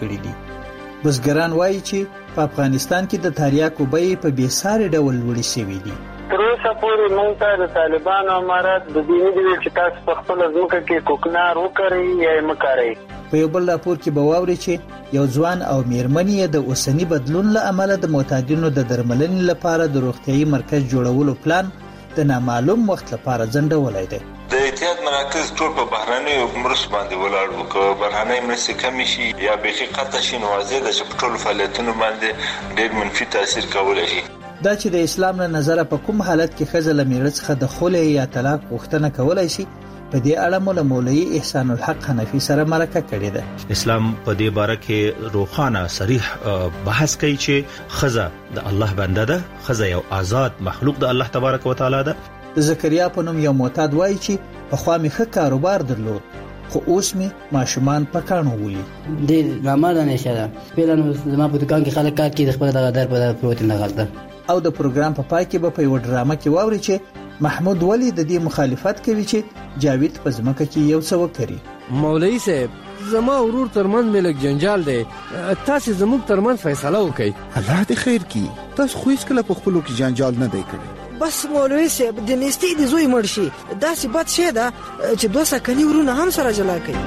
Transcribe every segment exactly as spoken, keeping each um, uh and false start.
کړي دي. بزګران وایي چې په افغانستان کې د تریاکو بیې په بېساري ډول لوړې شوي دي. تر اوسه پورې موږ ته د طالبانو امارات د دې نه دي چې تاسو په خپله ځمکه کې کوکنار وکړئ یا یې مه کاروئ. په یو بل راپور کې به واورئ چې یو ځوان او میرمن یې د اوسني بدلون له امله د معتادینو د درملنې لپاره د روغتیايي مرکز جوړولو پلان د نامعلوم وخت لپاره ځنډولی دی. د احتیاط مراکز ټول په بهرنیو مرستو باندې ولاړ وو. که بهرنۍ مرستې کمې شي یا بیخي قطع شي نو واضح ده چې په ټولو فعالیتونو باندې ډېر منفي تاثیر کولی شي. دا چې د اسلام له نظره په کوم حالت کې ښځه له میړه څخه د خلع یا طلاق غوښتنه کولی شي، په دې اړه مو له مولوي احسان الحق حنفي سره مرکه کړې ده. اسلام په دې باره کې روښانه صریح بحث کوي چې ښځه د الله بنده ده، ښځه یو آزاد مخلوق د الله تبارک وتعالى ده. د زکریا په نوم یو معتاد وایي چې پخوا مې ښه کاروبار درلود خو اوس مې ماشومان په کاڼو ولي. ډېر نامرده نشه ده. پیله زما په دکان کې خلک کار کوي، د خپل دغه در په پروت نه غلطه. او د پروګرام په پای کې به په یو ډرامه کې واوري چې محمود ولی د دې مخالفت کوي چې جاوید په ځمکه کې یو څه وکړي. مولوي صاحب زما ورور ترمن مې لږ جنجال دی، تاسو زموږ ترمن فیصله وکړئ. الله دې خیر کړي. تاسو خو هیڅ کله په خپلو کې جنجال نه دی کړی. بس مولوي صاحب د نيستي د زوی مړ شي داسې بد شي ده چې دوه سکني ورونه هم سره جلا کوي.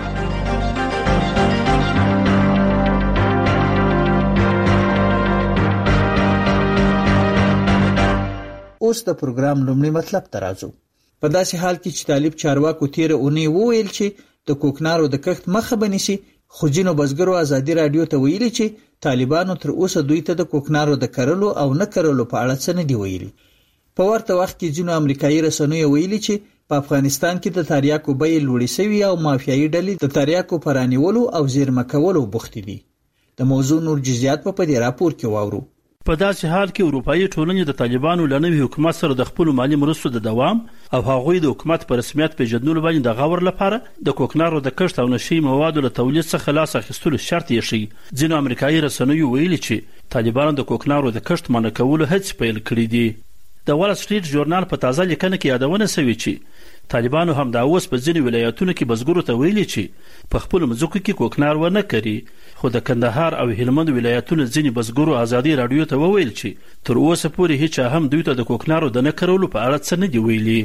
اوس د پروګرام لومړی مطلب ته راځو. په داسې حال کې چې طالب چارواکو تیره اونۍ وویل چې د کوکنارو د کښت مخه به نیسي، خو ځینو بزګرو ازادي راډیو ته ویلي چې طالبانو تر اوسه دوی ته د کوکنارو د کرلو او نه کرلو په اړه څه نه دی ویلي. په ورته وخت کې ځینو امریکایي رسنیو ویلي چې په افغانستان کې د تریاکو بیې لوړې شوي او مافیایي ډلې د تریاکو په رانیولو او زیرمه کولو بوختې دي. د موضوع نور جزئیات په دې راپور کې واورو. په داسې حال کې اروپایي ټولنې د طالبانو له نوي حکومت سره د خپلو مالي مرستو د دوام او هغوی د حکومت په رسمیت پیژندلو باندې د غور لپاره د کوکنارو د کښت او نشي موادو له تولید څخه لاس اخیستلو شرط یې ښیي. ځینو امریکایي رسنیو ویلي چې طالبانو د کوکنارو د کښت منع کولو هڅې پیل کړي دي. د وال سټریټ ژورنال په تازه لیکنه کې یادونه شوې چې طالبانو هم دا اوس په ځینو ولایتونو کې بزګرو ته ویلي چې په خپلو مځکو کې کوکنار ونه کري، خو د کندهار او هلمند ولایتونو ځینې بزګرو ازادي راډیو ته وویل چې تر اوسه پورې هیچا هم دوی ته د کوکنارو د نه کرلو په اړه څه نه دي ویلي.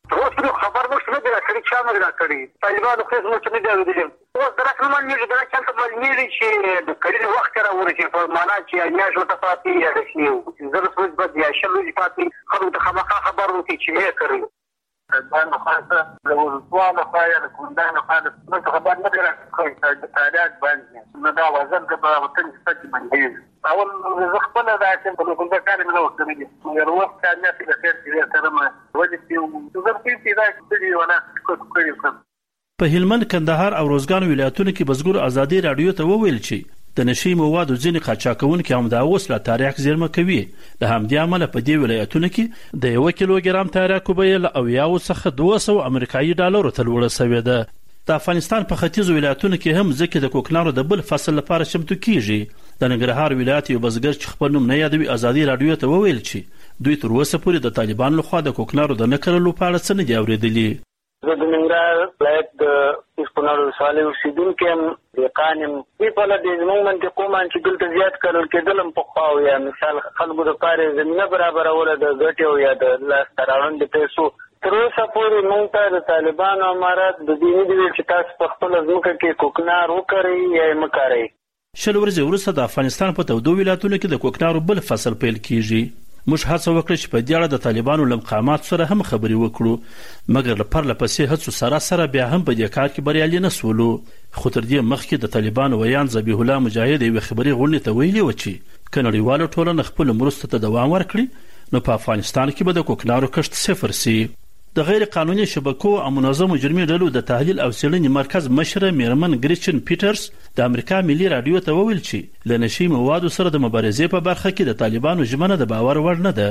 خبر موږ نه دی راکړی، چا نه دی راکړی. طالبانو خو موږ نه دی اورېدلی. اوس درک نه مانېږي، درک چلته معلومېږي چې د کرلو وخت یې راورسېږي، په معنا چې میاشت ورته پاتې یا داسې زر ورځې بعد یا شل ورځې پاتې خلکو ته خامخا خبر وکړي چې مې کرلو. دا نو خاصه د ولسوالو خوا یا د کوندانو خوا موږ خبر نه دی راکړی د تاریخ باندې. نو دا وزن د په وطن کې باندې اول زه خپله داسې په کومه کار مې نه و کړی. یو وخت کامیاب د خیر چې سره ما وجه چې زه په دې کې ونه کوم. په هلمند، کندهار او روزګان ولایتونو کې بزګر ازادي راډیو ته وویل چې د نشي موادو ځینې قاچاقونکي هم دا اوس لا تریاک زیرمه کوي. د همدې امله په دې ولایتونو کې د یو کیلوګرام تریاکو بیه له اویاو څخه دوه سوه امریکایي ډالرو ته لوړه شوې ده. د افغانستان په ختیځو ولایتونو کې هم ځکه د کوکنارو د بل فصل لپاره چمتو کیږي. د ننګرهار ولایت یو بزګر چې خپل نوم نه یادوي ازادي راډیو ته وویل چې دوی تر اوسه پورې د طالبانو لخوا د کوکنارو د نه کرلو په اړه څه نه دي اورېدلي. زه د ننګرهار ولایت د کوکنارو ولسوالۍ اوسېدونکی یم، دهقان یم. دوی په لږ زموږ منطقو باندې چې دلته زیات کرل کېدل هم پخوا و، یا مثال خلکو دپاره یې زمینه برابروله د ګټې او یا د لاسته راوړنې د پیسو. تر اوسه پورې موږ ته د طالبانو امارات د دې نه دي ویل چې تاسو په خپله ځمکه کې کوکنار وکرئ یا یې مه کاروئ. شل ورځې وروسته د افغانستان په تودو ولایتونو کې د کوکنارو بل فصل پیل کیږي. موږ هڅه وکړه چې په دې اړه د طالبانو له مقاماتو سره هم خبرې وکړو، مګر له پرله پسې هڅو سره سره بیا هم په دې کار کې بریالي نه شولو. خو تر دې مخکې د طالبانو ویان ذبیح الله مجاهد یوې خبري غونډې ته ویلي و چې که نړیواله ټولنه خپلو مرستو ته دوام ورکړي نو په افغانستان کې به د کوکنارو کښت صفر سي. د غیر قانوني شبکو او منظمو جرمي ډلو د تحلیل او څېړنې مرکز مشره میرمن ګریچن پیټرز د امریکا ملي راډیو ته وویل چې له نشي موادو سره د مبارزې په برخه کې د طالبانو ژمنه د باور وړ نه ده.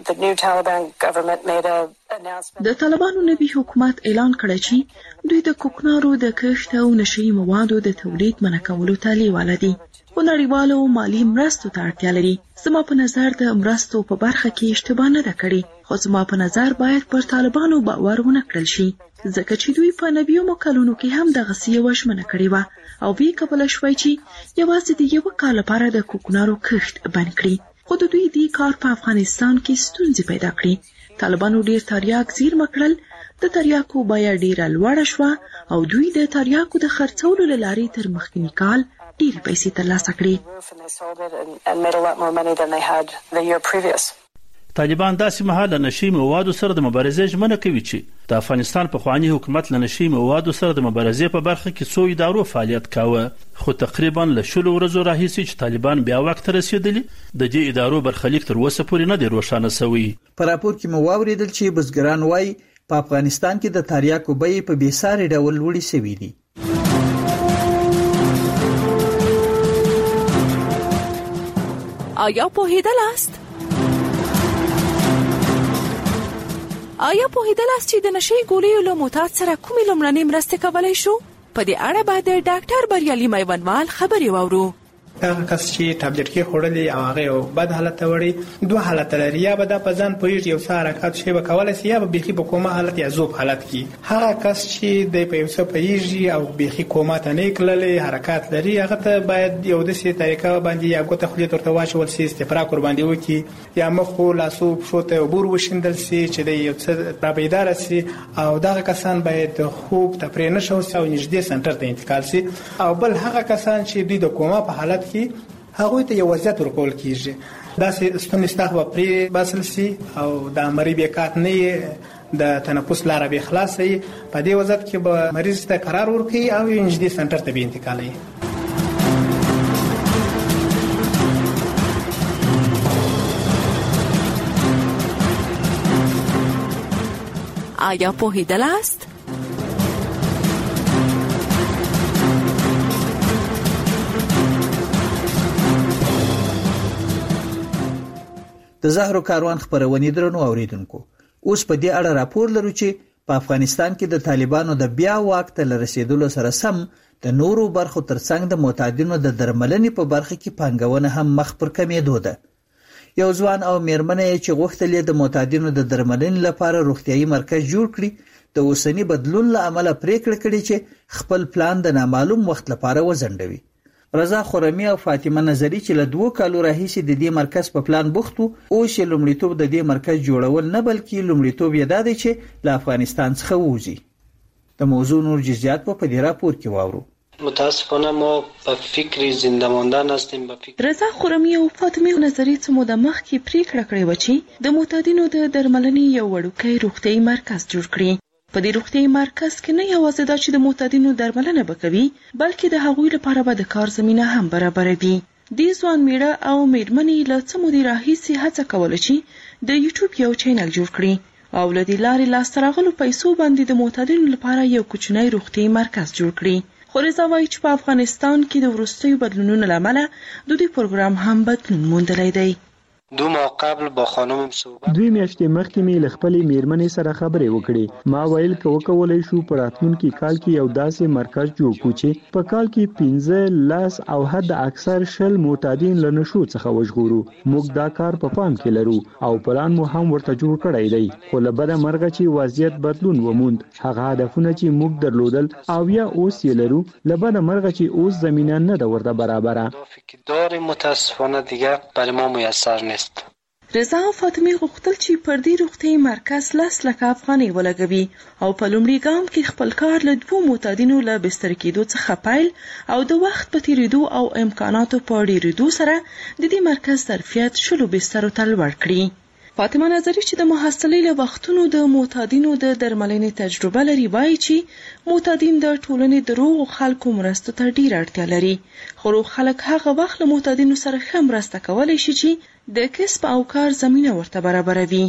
د طالبانو نوي حکومت اعلان کړی چې دوی د کوکنارو د کښت او نشئی موادو د تولید منع کولو ته لیواله دي، خو نړیوالو مالي مرستو ته اړتیا لري. زما په نظر د مرستو په برخه کې اشتباه نه ده کړې، خو زما په نظر باید پر طالبانو باور ونه کړل شي، ځکه چې دوی په نویو کلونو کې هم دغسې یوه ژمنه کړې وه او بیا کبله شوی چې یوازې د یوه کال لپاره د کوکنارو کښت بند کړي، خو د دوی دې کار په افغانستان کې ستونزې پیدا کړې. طالبانو ډیر تریاک زیرمه کړل، د تریاکو بیه ډیره لوړه شوه او دوی د تریاکو د خرڅولو له لارې تر مخکینی کال ډیرې پیسې ترلاسه کړې. طالبان داسې مهال له نشئی موادو سره د مبارزې ژمنه کوي چې د افغانستان پخوانی حکومت له نشئی موادو سره د مبارزې په برخه کې څو ادارو فعالیت کاوه، خو تقریبا له شلو ورځو راهیسې چې طالبان بیا واک ته رسېدلي، د دې ادارو برخلیک تر اوسه پورې نه دی روښانه شوی. په راپور کې مو واورېدل چې بزګران وایي په افغانستان کې د تریاکو بیې په بېساري ډول لوړې شوي دي. آیا پوهېدلاست؟ آیا پوهېدلاست چې د نشئی ګولیو له معتاد سره کومې لومړنۍ مرستې کولی شو؟ په دې اړه به د ډاکټر بریالي میوندوال خبرې واورو. هغه کس چې ټابلیټ کې خوړلې او هغه یو بد حالت ته وړي، دوه حالت لري، یا به دا په ځان پوهېږي یو څه حرکات شی به کولی شي، یا به بیخي په کوما حالت یا ذوب حالت کې. هغه کس چې دی په یو څه پوهېږي او بیخي کوما ته نه کړلی حرکات لري، هغه ته باید یو داسې طریقه باندې یا ګوته خولې ته ورته واچول شي، استفراق ورباندې وکړي، یا مخو لاسو پښو ته اوبه وشیندل شي چې دی یو څه رابیداره شي، او دغه کسان باید خوب تفریح نه شي او نږدې سنټر ته انتقال شي. او بل هغه کسان چې دوی د کوما په حالت هغوی ته یو وضعیت ورکول کیږي، داسې ستونی ستاخ به پرې باسل شي او د مری بیکات نه د تنفس لاره به خلاص شي. په دې وضعیت کې به مریض ته قرار ورکړي او نږدې سنټر ته به انتقالوي. آیا پوهېدلاست؟ د زهرو کاروان خبرونې درنو اوریدونکو، اوس په دې اړه راپور لرو چې په افغانستان کې د طالبانو د بیا واک ته رسیدلو سره سم د نورو برخو ترڅنګ د معتادینو د درملنې په برخه کې پانګونه هم مخ پر کمیدو ده. یو ځوان او میرمنه چې غوښتل د معتادینو د درملنې لپاره روغتیايي مرکز جوړ کړي، د اوسنی بدلون له امله پریکړه کړې چې خپل پلان د نامعلوم وخت لپاره وځنډوي. رضا خرمی او فاطمه نظری چې له دوه کالو راهیسې د دې مرکز په پلان بوختو، اوس یې لومړیتوب د دې مرکز جوړول نه بلکې لومړیتوب یې دا دی چې له افغانستان څخه ووځي. د موضوع نور جزئیات په دې راپور کې واورو. متاسفانه ما په فکر زنده ماندن هستیم. په فکر رضا خرمی او فاطمه نظری څه موده مخکې پریکړه کړې و چې د معتادینو د درملنې یو وړوکی روغتیايي مرکز جوړ کړي. په دې روغتیايي مرکز کې نه یوازې دا چې د معتادینو درملنه به کوي، بلکې د هغوی لپاره به د کار زمینه هم برابروي. دې ځوان میړه او میرمنې له څه مودې راهیسې هڅه کوله چې د یوټیوب یو چینل جوړ کړي او له دې لارې لاسته راغلو پیسو باندې د معتادینو لپاره یو کوچنی روغتیايي مرکز جوړ کړي. خو رضا وایي چې په افغانستان کې د وروستیو بدلونونو له امله د دوی پروګرام هم بدلون موندلی دی. دو ماه قبل با خانم صحبت دوی میاشتې مخکې مې له خپلې میرمنې سره خبرې وکړې. ما ویل که وکولی شو په راتلونکي کال کې یو داسې مرکز جوړ کړو چې په کال کې پنځه لاس او حد اکثر شل معتادین له نشو څخه وژغورو. موږ دا کار په پام کې لرو او پلان مو هم ورته جوړ کړی دی، خو له بده مرغه چې وضعیت بدلون وموند، هغه هدفونه چې موږ درلودل او یا اوس یې لرو، له بده مرغه چې اوس زمینه نه ده ورته برابره. داریم متاسفانه دیگه برای ما میسر نیست. رضا او فاطمه غوښتل چې پر دې روغتیايي مرکز لس لکه افغانۍ ولګوي او په لومړي ګام کې خپل کار له دوو معتادینو له بستر کېدو څخه پیل او د وخت په تیریدو او امکاناتو په ډېرېدو سره د دې مرکز ظرفیت شلو بسترو ته لوړ کړي. فاطمه نظری چې د محصلۍ له وختونو د معتادینو د درملنې تجربه لري وایي چې معتادین د ټولنې د روغو خلکو مرستو ته ډېره اړتیا لري، خو روغ خلک هغه وخت له معتادینو سره ښه مرسته کولی شي چې د کسب او کار زمینه ورته برابروي.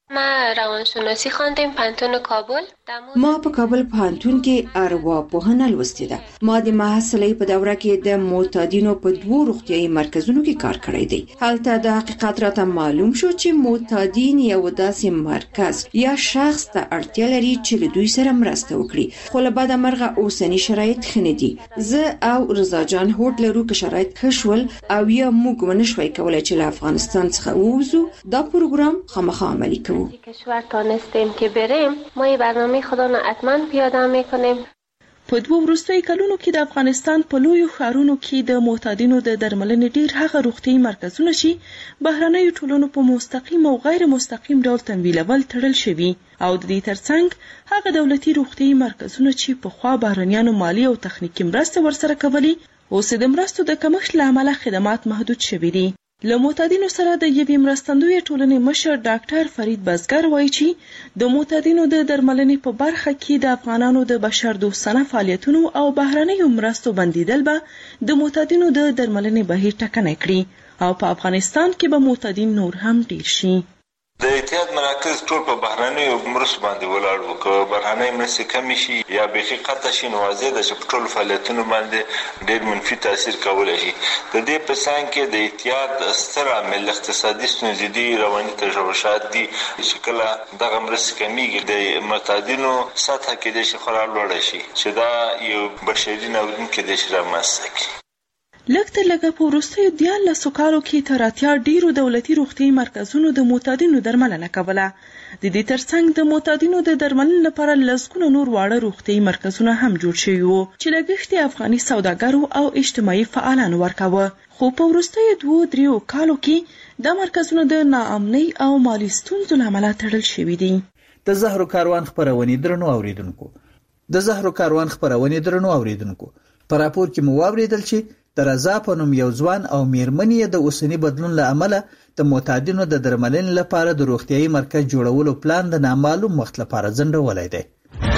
ما روانشناسی خواندم پانتون کابل. ما په کابل پوهنتون کې ارواپوهنه لوستې ده. ما د محصلې په دوره کې د معتادینو په دوو روغتیايي مرکزونو کې کار کړی دی. هلته د حقیقت راته معلوم شو چې معتادین یو داسې مرکز یا شخص ته اړتیا لري چې له دوی سره مرسته وکړي، خو له بده مرغه اوسنی شرایط ښه نه دي. زه او رضا جان هوډ لرو که شرایط ښه شول او یا موږ ونشوای کولی چې له افغانستان څخه ووځو، دا پروګرام خامخا عملي کوو. کشور تانستیم که بریم ما این برنامه خدا رو حتما پیاده میکنیم. په دوه وروستیو کلونو کې د افغانستان په لویو ښارونو کې د معتادینو د درملنې ډیر هغه روغتیايي مرکزونه چې بهرنیو ټولنو په مستقیم او غیر مستقیم ډول تمویلول تړل شوي او د دې ترڅنګ هغه دولتي روغتیايي مرکزونه چې پخوا بهرنیانو مالی او تخنیکي مرسته ورسره کولې اوس د مرستو د کمښت له امله خدمات محدود شوي دي. له معتادینو سره د یوې مرستندویه ټولنې مشر ډاکټر فرید بزګر وایي چې د معتادینو د درملنې په برخه کې د افغانانو د بشردوستانه فعالیتونو او بهرنیو مرستو بندیدل به د معتادینو د درملنې بهیر ټکنی کړي او په افغانستان کې به معتادین نور هم ډیر شي. د اتحاد مراکز ټول په بهرنیو مرستو باندې ولاړ وو، که بهرنۍ مرستې کمې شي یا بیخي قطع شي نو واضح ده چې په ټولو فعالیتونو باندې ډېر منفي تاثیر کولی شي. د دې په څنګ کې د اتحاد ستر عامل اقتصادي ستونزې دي، رواني تشوشات دي چې کله دغه مرستې کمیږي د معتادینو سطحه کېدای شي خورا لوړه شي چې دا یو بشري ناورین کېدای شي رامنځته کړي. لږ تر لږه په وروستیو دیارلسو کالو کې تر اتیا ډیرو دولتي روغتیايي مرکزونو د معتادینو درملنه کوله. د دې ترڅنګ د معتادینو د درملنې لپاره لسګونه نور واړه روغتیايي مرکزونه هم جوړ شوي وو چې لګښت یې افغاني سوداګرو او اجتماعي فعالانو ورکاوه. خو په وروستیو دوو دریو کالو کې دا مرکزونه د ناامنۍ او مالي ستونزو له امله تړل شوي دي. د زهرو کاروان خپرونې درنو اوریدونکو د زهرو کاروان خپرونې درنو اوریدونکو په راپور کې مو واوریدل چې د رضا په نوم یو ځوان او میرمنې د اوسنی بدلون له امله د معتادینو د درملنې لپاره د روغتیايي مرکز جوړولو پلان د نامعلوم وخت لپاره ځنډولی دی.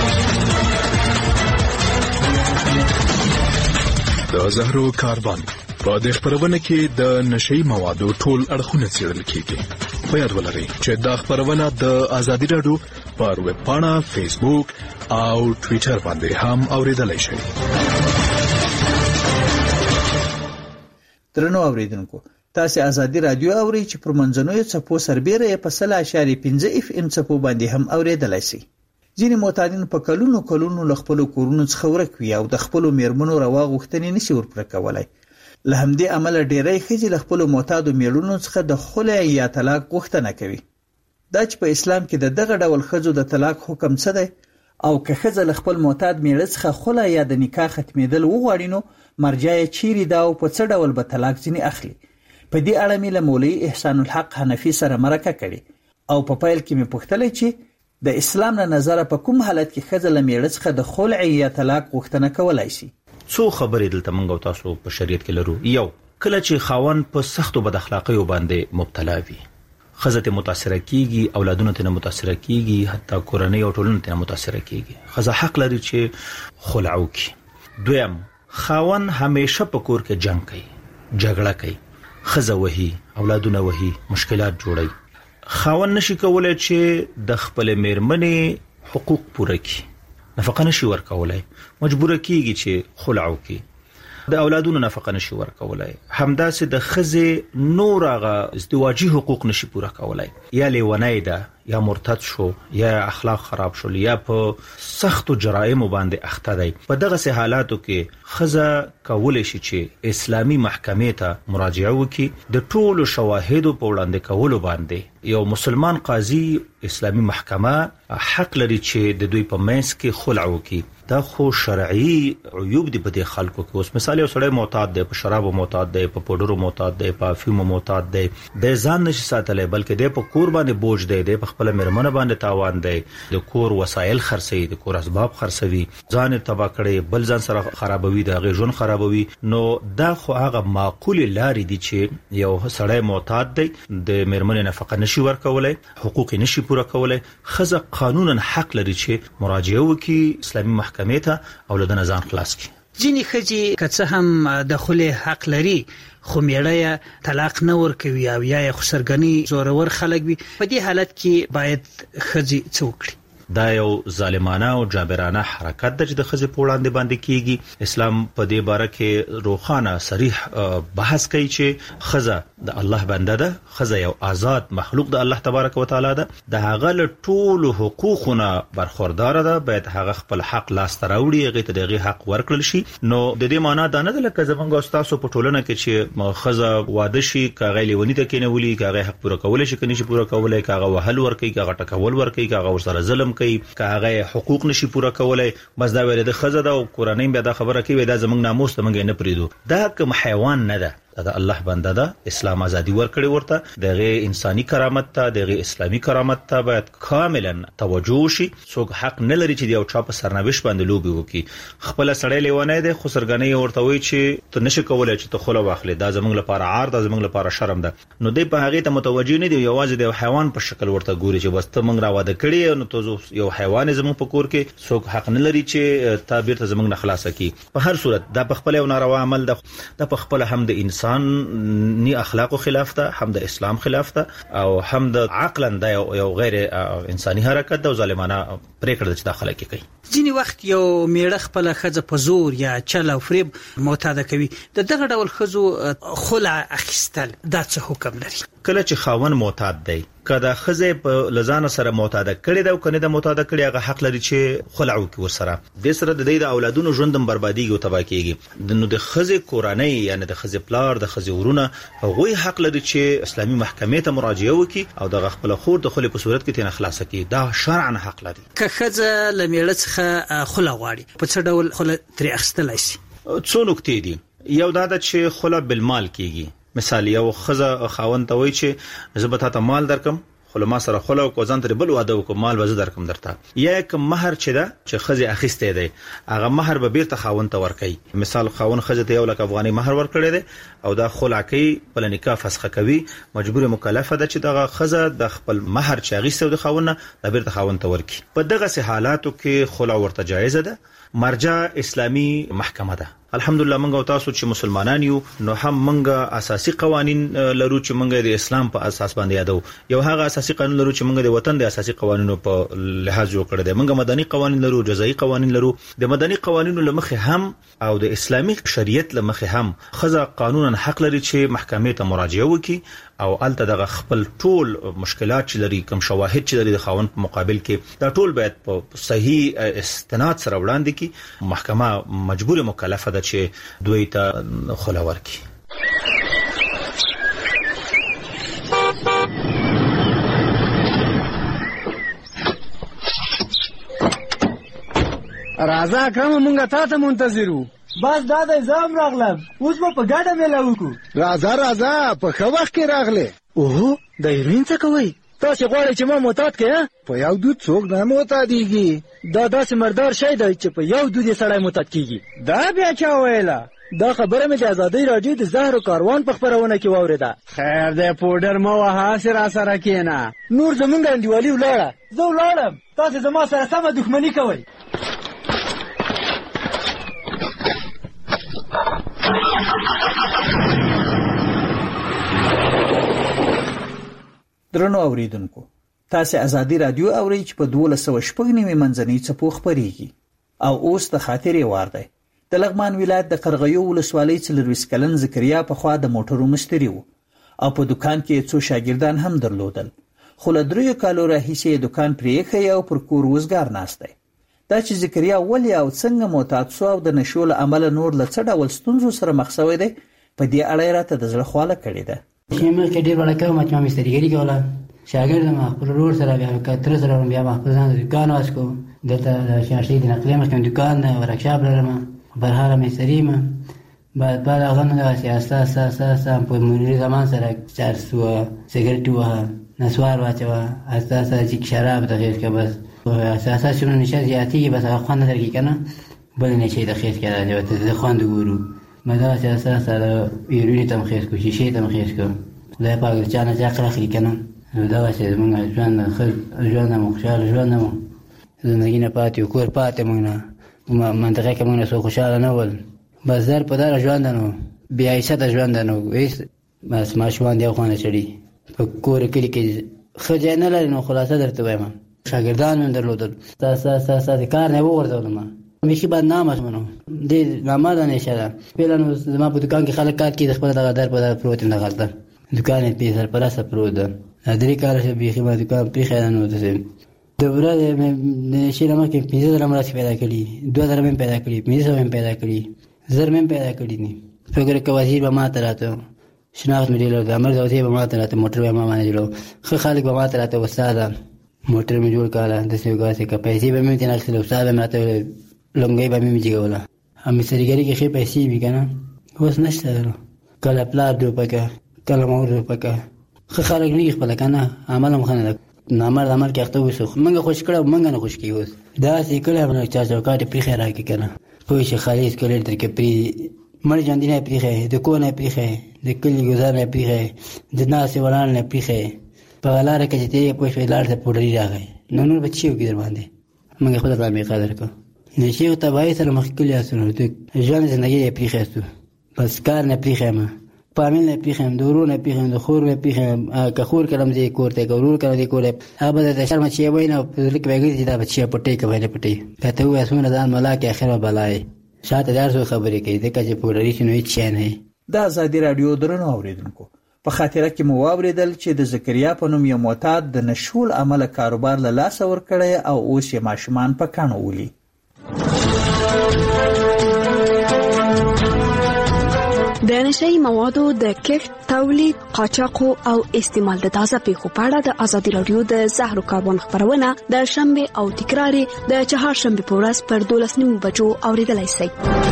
د زهرو کاروان په دې خپرونه کې د نشئی موادو ټول اړخونه څېړل کیږي. په یاد ولرئ چې دا خپرونه د ازادي راډیو پر ویب پاڼه، فیسبوک او ټویټر باندې هم اوریدلای شئ. درنو اوریدونکو تاسو ازادي رادیو اورئ چې پر منځنوي څپو سربېره یې په سل اعشاریه پنځه اف ام څپو باندې هم اوریدلای شئ. ځینې معتادین په کلونو کلونو له خپلو کورونو څخه ورک وي او د خپلو میرمنو روا غوښتنې نشي ورپوره کولی. له همدې امله ډېری ښځې له خپلو معتادو میړونو څخه د خلع یا طلاق غوښتنه کوي. دا چې په اسلام کې د دغه ډول ښځو د طلاق حکم څه دی او که ښځه له خپل معتاد میړه څخه خلع یا د نکاح ختمېدل وغواړي نو مرجع یې چیرې ده او په څه ډول به طلاق ځینې اخلي. په دې اړه مې له مولوي احسان الحق حنفي سره مرکه کړې او په پیل کې مې پوښتلی چې د اسلام له نظره په کوم حالت کې ښځه له میړه څخه د خلع یا طلاق غوښتنه کولی شي. څو خبرې دلته موږ او تاسو په شریعت کې لرو. یو، کله چې خاوند په سختو بد اخلاقیو باندې مبتلا وي، ښځه ته متاثره کیږي، اولادونه ته متاثره کیږي، حتی کورنۍ او ټولنه ته متاثره کیږي، ښځه حق لري چې خلع وکړي. دویم، خاوند همیشه په کور کې جنگ کوي، جګړه کوي، ښځه وهي، اولادونه وهي، مشکلات جوړوي. خاوند نشي کولای چې د خپل میرمنې حقوق پوره کړي، نفقه نشي ورکولای، مجبور کیږي چې خلع وکړي. د اولادونو نفقه نشي ورکولای، همداسې د ښځې نور هغه ازدواجي حقوق نشي پوره کولای. یا لیونی ده، یا مرتد شو، یا اخلاق خراب شول، یا په سختو جرائمو باندې اخته دی. په دغه حالاتو کې ښځه کولی شي چې اسلامي محکمې ته مراجعه وکړي. د ټولو شواهدو په وړاندې کولو باندې یو مسلمان قاضي، اسلامي محکمه حق لري چې د دوی په منځ کې خلع وکړي. دا خو شرعي عیوب دي په دې خلکو کې. اوس مثال یو سړی معتاد دی، په شرابو معتاد دی، په پوډرو معتاد دی، په افیمو معتاد دی، د ځان نشي ساتلی بلکې دی په کور باندې بوج دی، دی په خپل میرمنه باندې تاوان دی، د کور وسایل خرڅوي، د کور اسباب خرڅوي، ځان یې تباه کړی، بل ځان سره خرابوي، د هغې ژوند خرابوي. نو دا خو هغه معقولې لارې دي چې یو سړی معتاد دی، د میرمنې نفقه نشي ورکولی، حقوق یې نشي پوره کولی، ښځه قانونا حق لري چې مراجعه وکړي اسلامي محکمې ته او له دنه ځان خلاص کړي. ځینې ښځې که څه هم د خلې حق لري خو میړه طلاق نه ورکوي او یا خسرګنی زورور خلک وي، په دې حالت کې باید ښځې څه وکړي؟ دا یو ظالمانه او جابرانه حرکت د د خزې په وړاندې باندې کیږي. اسلام په دې باره کې روخانه صریح بحث کوي چې خزه د الله بنده ده، خزه یو آزاد مخلوق د الله تبارک وتعالى ده، د هغه له ټولو حقوقونه برخوردار ده، باید هغه خپل حق لاس ته راوړي، هغه ته دغه حق ورکړل شي. نو د دې معنی دا نه ده لکه زمونږ استادو په ټولنه کې چې خزه واده شي کاغه لیونی ته کېنولي، کاغه حق پوره کول شي کني شي پوره کولای، کاغه وهل ورکي، کاغه ټکول ورکي، کاغه ورسره ظلم کوي، کاغه حقوق نشي پوره کولای، بس دا ویل د خزه ده او قرآنی بیا دا خبره کوي دا زمونږ ناموس ته مونږ نه پریدو. دا کوم حیوان نه ده، دا الله بنده ده. اسلام ازادي ورکړي ورته، دغه انساني کرامت ته، دغه اسلامي کرامت ته باید کاملا توجه شي. څوک حق نه لري چې یو چا په سرنوشت باندې لوبي وکي. خپل سړی لیونه ده، خو سرګنې ورته وي چې ته نشي کولای چې ته خله واخلې، دا زمونږ لپاره عار ده، زمونږ لپاره شرم ده. نو دوی په هغه ته متوجه نه دي، یوازې د حیوان په شکل ورته ګوري چې بس ته مونږ را واده کړی، نو ته یو حیوان زمونږ په کور کې، څوک حق نه لري چې تعبیر ته زمونږ نه خلاص کی. په هر صورت دا په خپل یو ناروا عمل ده، دا په خپل هم د انسان ني اخلاقو خلاف ده، هم د اسلام خلاف ده، او هم د عقلا ده یو غیر انساني حرکت ده او ظالمانه پریکړه چې داخله کې کوي. ځینې وخت یو میړه خپل خزه په زور یا چل او فریب معتاده کوي، د دغه ډول خزو خلع اخیستل دا څه حکم لري؟ کله چې خاون معتاد دی، کله خزه په لزان سره معتاده کړي دا او کنه د معتاده کړي هغه حق لري چې خلع وکړي ورسره، د سره د دې د اولادونو ژوندم بربادي او تباہ کیږي. د نو د خزه کورانه یعنی د خزه پلار، د خزه ورونه، هغه حق لري چې اسلامي محکمې ته مراجعه وکړي او د خپل خور د خلې په صورت کې تنه خلاص کړي. دا شرعاً حق لري. که خزه لمیړه څخه خلع غواړي، په څه ډول خلع ترې اخیستلای شي؟ څو نکتې دي. یو دا د چې خلع بالمال کیږي. مثال یو خزه خاون ته وایي چې زه به تاسو مال درکم، خو ما سره خلع او ځان تر بل واده وکم، مال وزه درکم درته. یا کوم مہر چې دا چې خزه اخیسته دی، هغه مہر به بیرته خاون ته ورکړي. مثال خاون خزه ته یو لک افغاني مہر ورکړي دی او دا خلع کوي، په نکاح فسخه کوي، مجبور مکلفه ده چې دغه خزه د خپل مہر چې اخیسته د خاون نه بیرته خاون ته ورکړي. په دغه سه حالاتو کې خلع ورته جایز ده. مرجع اسلامی محکمه ده. الحمدلله منګه او تاسو چې مسلمانان یو، نو هم منګه اساسي قوانين لرو چې منګه د اسلام په اساس باندې یادو. یو هغه اساسي قانون لرو چې منګه د وطن د اساسي قوانینو په لحاظ جوړ کړی دی. منګه مدني قوانين لرو، جزایي قوانين لرو. د مدني قوانینو لمخه هم او د اسلامي شریعت لمخه هم خزه قانونا حق لري چې محکمې ته مراجعه وکړي او الته دغه خپل ټول مشکلات چې لري، کوم شواهد چې لري د خاوند په مقابل کې، دا ټول باید په صحیح استناد سره وړاندې کی. محکمه مجبور مکلفه ده چې دوی ته خلع ورکړي. راځه اکرم، مونږه تا ته منتظرو. بس دا د ځام راغلم، اوس په ګډه مېله وکړو. راځه راځه، په ښه وخت کې راغله. اوه د هیروین څه کوي؟ تاسو غواړئ چې ما معتاد کړئ؟ په یو دود څوک نه معتادیږي. دا داسې مردار شی دی چې په یو دود یې سړی معتاد کیږي. دا بیا چا ویله؟ دا خبره مې د ازادۍ راډیو د زهرو کاروان په خپرونه کې واورېده. خیر دی پوډر مه وهه، هسې را سره کښېنه. نور زمونږ انډیوالي ولاړه، زه ولاړم، تاسې زما سره سمه دښمني کوئ. درنو اوریدونکو، تاسو ازادي رادیو اورئ چې په دولس سوه شپږ نوي منځنۍ څپو خپرېږي او اوس د خاطرې وار دی. د لغمان ولایت د قرغیو ولسوالۍ څلرویشت کلن ذکریا په خوا د موټرو مشتری و او په دکان کې څو شاګردان هم درلودل، خو له دریو کالو راهیسې دکان پرېښی او پر کور وزګار ناست دی. دا چې ذکریا ولې او څنګه معتاد شو او د نشو له امله نور له څه ډول ستونزو سره مخ شوی دی، په دې اړه یې راته د زړه خواله کړې ده. شیمه کې ډېر وړه کوم چې ما مستریګري کوله، شاګرد ما خپل ورور سره بیا کتر سره بیا ما خپل ځان دکان واسکو، دلته د شاشې د نقلې مخکې دکان نه ورکشاپ لرم، برهاره مستری ما بعد بعد هغه نه سیاست اساسا په مونږ زمان سره چار سو سیګریټ وه، نسوار واچوه، اساسا چې شراب د خیر کې بس اساسا چې نشه زیاتی بس هغه خوان درکې کنه بل نه شي د خیر کې راځي ته خوان ګورو مدا چې اساسا د یوري تم خیر کو شي تم خیر کو لا پاګ چانه ځکه راخلی کنه دا چې موږ ځان خل ځان مو خوشاله ځان مو زندګی نه پاتې کور پاتې موږ نه منطقه کې موږ سو خوشاله نه ول بس در په دار ژوند نو بیا عیشت ژوند نو هیڅ بس ماشومان دی خو نه چړي په کور کې کې خځه نه لري نو خلاصه درته وایم شاګردان هم درلودل تاسو تاسو د کار نه وګورځول ما مشي بعد نام اسمنو دې نامه ده نشه ده پیلانو زما په دکان کې خلک کار کوي خپل دغه در په در پروت نه غلطه دکان په سر پر اسه پروت ده درې کال چې به خدمت دکان په خیر نه وته د ورځې مې شي نه کې پیسې درم راځي پیدا کړی دوه درم پیدا کړی پیسې هم پیدا کړی زر مې پیدا کړی ني فکر کوي وزیر به ما تراته شناخت مې له امر دوته به ما تراته موټر به ما باندې جوړ خو خالق به ما تراته استاد موټر مې جوړ کړه د څه غاسه کې پیسې به مې تنه خپل استاد مې راته لنګي به مې جوړه هم سریګری کې خې پیسې وی کنه اوس نشته کله پلا دو پکا کله مور پکا خو خلک نه خپل کنه عمل هم خنه نامر عمل کې اخته وسو منګه خوش کړه منګه نه خوش کیوس دا سې کله باندې چا چوکاټ په خیر راکې کنه خو شي خالص کله تر کې پری مړ ژوند نه پریخه د کو نه پریخه د کلی گزار نه پریخه د ناس ولان نه پریخه په لار کې چې ته په شوي لار ته پوډري راغی نو نو بچیو کې در باندې منګه خدای په می قدر کو نشي ته وای سره مخکلي اسنو ته ژوند زندگی پریخه است بس کار نه پریخه ما پامل نه پریخه دورو نه پریخه د خور نه پریخه که خور کلم دې کوړته ګورور کړه دې کوړه هغه د شرم چې وای نه لیک وګړي دا بچي پټي کوي نه پټي کته وای اسونه ځان ملاک اخره بلای شاته درسو خبرې کوي د کجې پوډري شنو هیڅ نه د ازادي رادیو درنو اوریدونکو په خاطره کې مو واوریدل چې د زکریا په نوم یو معتاد د نشول عمل کاروبار له لاس ور کړی او اوس یې ماشومان په کانو ولي د نشئی موادو د کښت تولید قاچاق او استعمال د تازه پیښو په اړه د ازادي رادیو د زهرو کاربن خبرونه د شنبه او تکراری د چهارشنبه په ورځ پر دولس نیمو بجو اوریدلای شئ.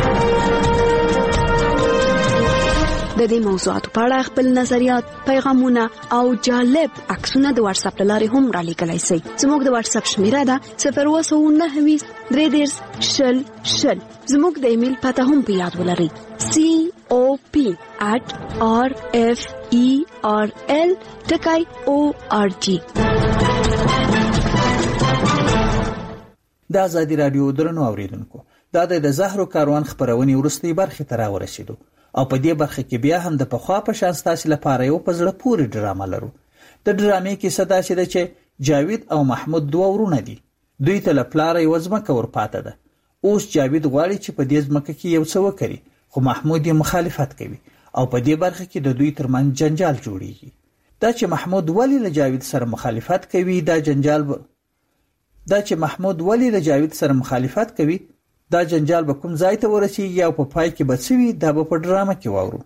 د دې موضوعاتو په اړه خپل نظریات، پیغامونه او جالب عکسونه د واتس اپ لارې هم را لیکلای شئ. زموږ د واتس اپ شمیره ده صفر اووه سوه نهه ویشت درې دېرش شل شل. زموږ د ایمیل پته هم په یاد ولرئ سی او پی at r f e r l ټکی او ار جی. د ازادي رادیو درنو اوریدونکو دا د زهرو کاروان خبرونه ورستي برخه ته راورسېدو او په دې برخه کې بیا هم د پخوا په شان ستاسو لپاره یو پزړه پوری ډرامه لرو. د ډرامې کې صدا شې ده چې جاوید او محمود دوه ورونه دي. دوی ته لپاره یو ځمکه ورپاته ده. اوس جاوید غواړي چې په دې ځمکه کې یو څه وکړي خو محمود یې مخالفت کوي او په دې برخه کې د دوی ترمنځ جنجال جوړیږي. دا چې محمود ولی له جاوید سره مخالفت کوي دا جنجال ب... دا چې محمود ولی له جاوید سره مخالفت کوي دا جنجال به کوم ځای ته ورسیږي او په پای کې به څه وي دا به په ډرامه کې واورو.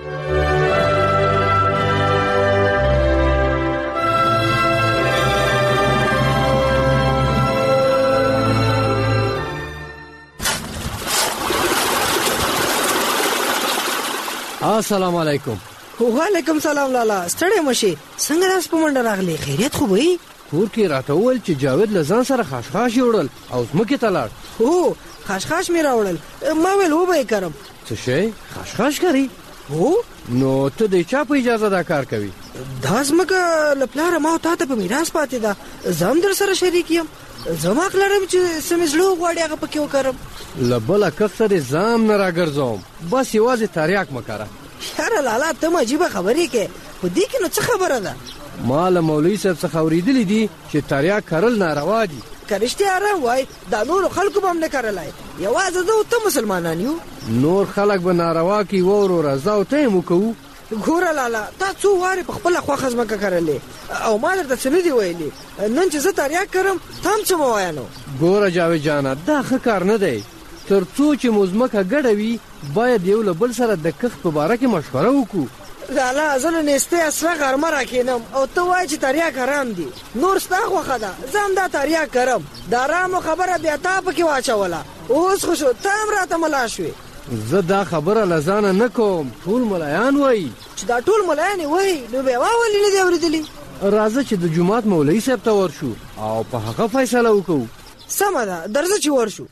السلام علیکم. وعلیکم سلام لالا. ستړی مشي څنګه راس په منډه راغلی؟ خیریت خو وي؟ کور کې راته وویل چې جاوید له ځان سره خاشخاش وړل او ځمکې ته لاړ. هو خاشخاش مې راوړل. ما ویل و به یې کرم. څه شی خاشخاش کوي؟ هو نو ته د چا په اجازه دا کار کوي؟ دا ځمکه له پلاره ما او تا ته په میراث پاتې ده. زه هم در سره شریک یم. زما حق لرم چې څه مې زړه وغواړي هغه پکې وکړم. له بله کس سره ځان نه راګرځوم. بس یوازې تریاک مه کاره. یاره لالا ته عجیبه خبرې کوې. په دې کې نو څه خبره ده؟ ما له مولوي صاحب څخه اورېدلي دي چې تریاک کرل ناروا دي. که رښتیا آرام وای دا نورو خلکو به هم نه کرلی. یوازې زه او ته مسلمانان یو. نور خلک به ناروا کوي وروره زه او ته یې وکوو. ګوره لالا تا څو وارې په خپله خوښه ځمکه کرلې او ما درته څه نه دي ویلي. نن چې زه تریاک کرم ته هم څه مه وایه نو. ګوره جاوید جانه دا ښه کار نه دی. تر څو چې مو ځمکه ګډه وي باید یو له بل سره د کښت په باره کې مشوره وکړو. لالا زه له نیستۍ اصله غرمه راکښېنم او ته وایې چې تریاک حرام دي. نور ستا خوښه ده زه هم دا تریاک کرم. د حرامو خبره بیا تا پکې واچوله. اوس خو شو ته هم راته ملا شوې. زه دا خبره له ځانه نه کوم. ټول ملایان وایي. چې دا ټول ملایان یې وایي نو بیا ما ولې نه دي اورېدلي؟ راځه چې د جومات مولوي صاحب ته ورشو او په هغه فیصله وکړو. سمه ده درځه چې ورشو.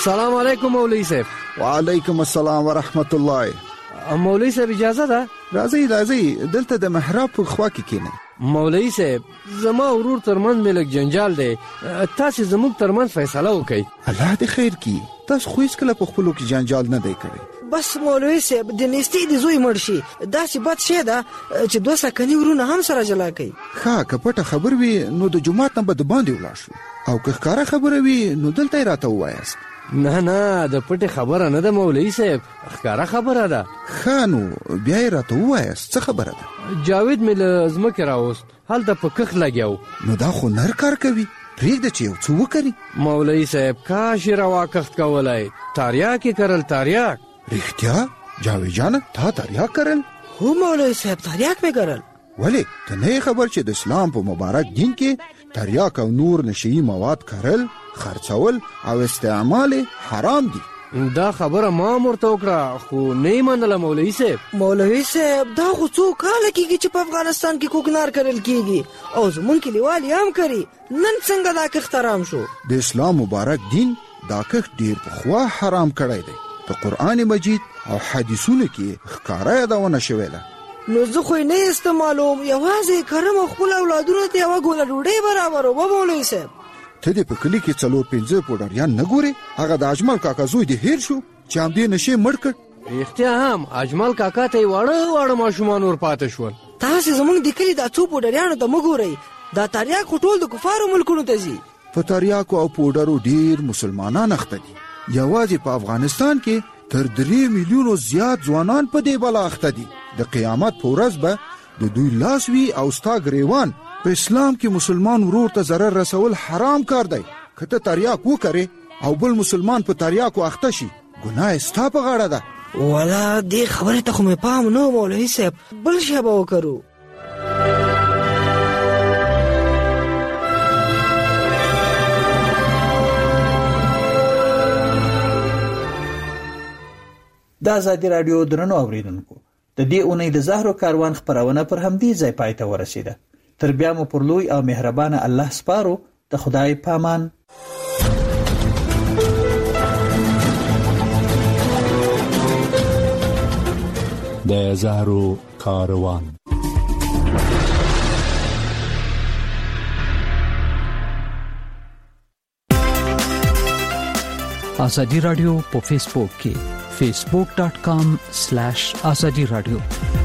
سلام علیکم مولوی صاحب. وعلیکم السلام ورحمت الله. مولوی صاحب اجازه ده؟ راځي راځي دلته د محراب په خوا کې کېنئ. مولوی صاحب زما ورور ترمن ملک جنجال دی، تاسو زموږ ترمن فیصله وکړئ. الله دې خیر کړي. تاسو خو هیڅ کله په خپلو کې جنجال نه دی کړی. بس مولوی صاحب د نيستي د زوی مړ شي داسې بد شي ده چې دوه سکني ورونه هم سره جلا کوي. ښه کپټه خبر وي نو د جمعات نه بد باندې ولاړ شو، او که ښکارا خبره وي نو دلته راته وایاست. نه نه د پټه خبره نه ده مولوی صاحب، ښکارا خبره ده. ښه نو بیا راته وایاست څه خبره ده؟ جاوید مې له ځمکې راوست، هلته په کښ لګیاو. نو دا خو نر کار کوي، پرېږده چې یو څه وکړي. مولوی صاحب کاش یې روا کښت کولای، تاریاک یې کرل. تاریاک رښتیا جاوید جانه تا تاریاک کرل؟ هو مولوی صاحب تاریاک مې کرل. ولې ته نه خبر چې د اسلام په مبارک دین کې تاریاک او نور نشئی مواد کرل، خرڅول او استعمال حرام دي؟ دا خبره ما مرته وکړه خو نه منله مولوی صاحب. مولوی صاحب دا خو څو کال کېږي چې په افغانستان کې کوکنار کرل کېږي او زمونږ کلیوال یې هم کوي. نن څنګه دا کښت حرام شو؟ د اسلام مبارک دین دا کښت ډیر پخوا حرام کړی دی. په قرآن مجید او حدیثونو کې ښکاره یادونه شوې ده. نو زه خو نه استعمالوم، یوازې کرم او خپل اولادونو ته یوه ګوله ډوډۍ برابر و. مولوی صاحب ته دې په کلي کې څلور پنځه پوډریان نه ګورې؟ هغه د اجمل کاکا زوی دې هیر شو چې همدې نشې مړ کړ. رښتیا هم اجمل کاکا ته یې واړه واړه ماشومان ور پاته شول. تاسې زموږ د کلي دا څو پوډریانو ته مه ګورئ، دا تریاک خو ټول د کفارو ملکونو ته ځي. په تریاکو او پوډرو ډیر مسلمانان اخته دي. یوازې په افغانستان کې تر درې میلیونو زیات ځوانان په دې بلا اخته دي. د قیامت په ورځ به د دوی لاس وي او ستا ګریوان. په اسلام کې مسلمان ورور ته ضرر رسول حرام کار دی. که ته تریاک وکړې او بل مسلمان په تریاکو اخته شي ګناه ستا په غاړه ده. والا دې خبرې ته خو مې پام نه مولوي صاحب، بل شی به وکړو. د ازادي رادیو درنو اوریدونکو، د دې اونۍ د زهرو کاروان خبرونه پر همدې ځای پای ته ورسیده. تر بیا مو پر لوی او مهربانه الله سپارو. د خدای پامان. د زهرو کاروان. ازادي رادیو په فیسبوک کې facebook dot com slash azadi radio